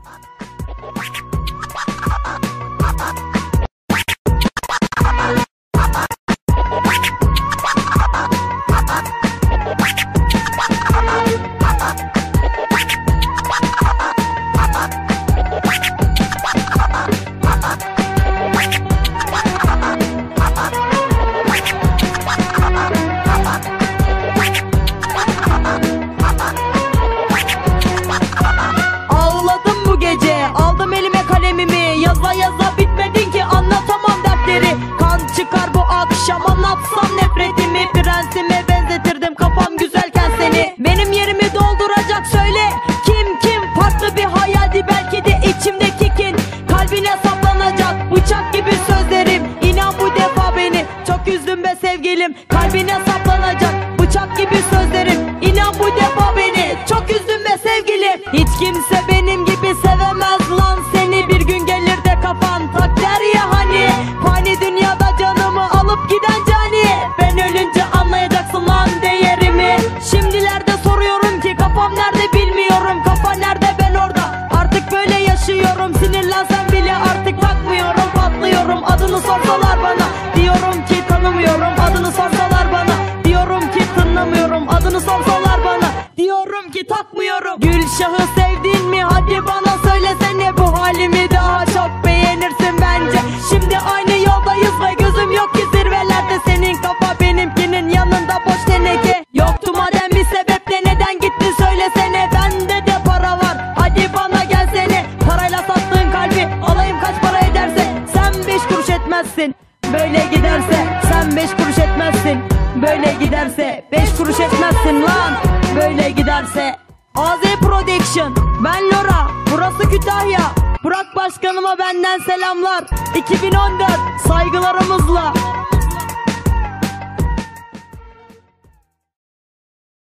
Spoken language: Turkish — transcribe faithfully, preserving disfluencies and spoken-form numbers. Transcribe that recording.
Yaza yaza bitmedin ki, anlatamam dertleri. Kan çıkar bu akşam anlatsam nefretimi. Prensime benzetirdim kafam güzelken seni. Benim yerimi dolduracak söyle kim kim? Farklı bir hayaldi belki de içimdeki kin. Kalbine saplanacak bıçak gibi sözlerim. İnan bu defa beni çok üzdün be sevgilim. Kalbine saplanacak bıçak gibi sözlerim. İnan bu defa beni çok üzdün be sevgilim. Hiç kimse benim gibi sevemez lan seni. Bir gün gelir de kafan tak der ya hani. Fani dünyada canımı alıp giden cani. Ben ölünce anlayacaksın lan değerimi. Şimdilerde soruyorum ki kafam nerede bilmiyorum. Kafa nerede ben orada, artık böyle yaşıyorum. Sinirlensem bile artık bakmıyorum, patlıyorum. Adını sorsalar bana diyorum ki tanımıyorum. Adını sorsalar bana diyorum ki tınlamıyorum. Adını sorsalar bana diyorum ki takmıyorum. Gülşah'ı sevdin mi hadi bana söylesene. Bu halimi daha çok beğenirsin bence. Şimdi aynı yoldayız ve gözüm yok ki zirvelerde. Senin kafa benimkinin yanında boş teneke. Yoktu madem bir sebeple neden gitti söylesene. Bende de para var hadi bana gelsene. Parayla sattığın kalbi alayım kaç para ederse. Sen beş kuruş etmezsin böyle giderse. Sen beş kuruş etmezsin böyle giderse. Beş kuruş etmezsin lan böyle giderse. A Z Production, ben Lora, burası Kütahya. Burak Başkanıma benden selamlar. iki bin on dört saygılarımızla.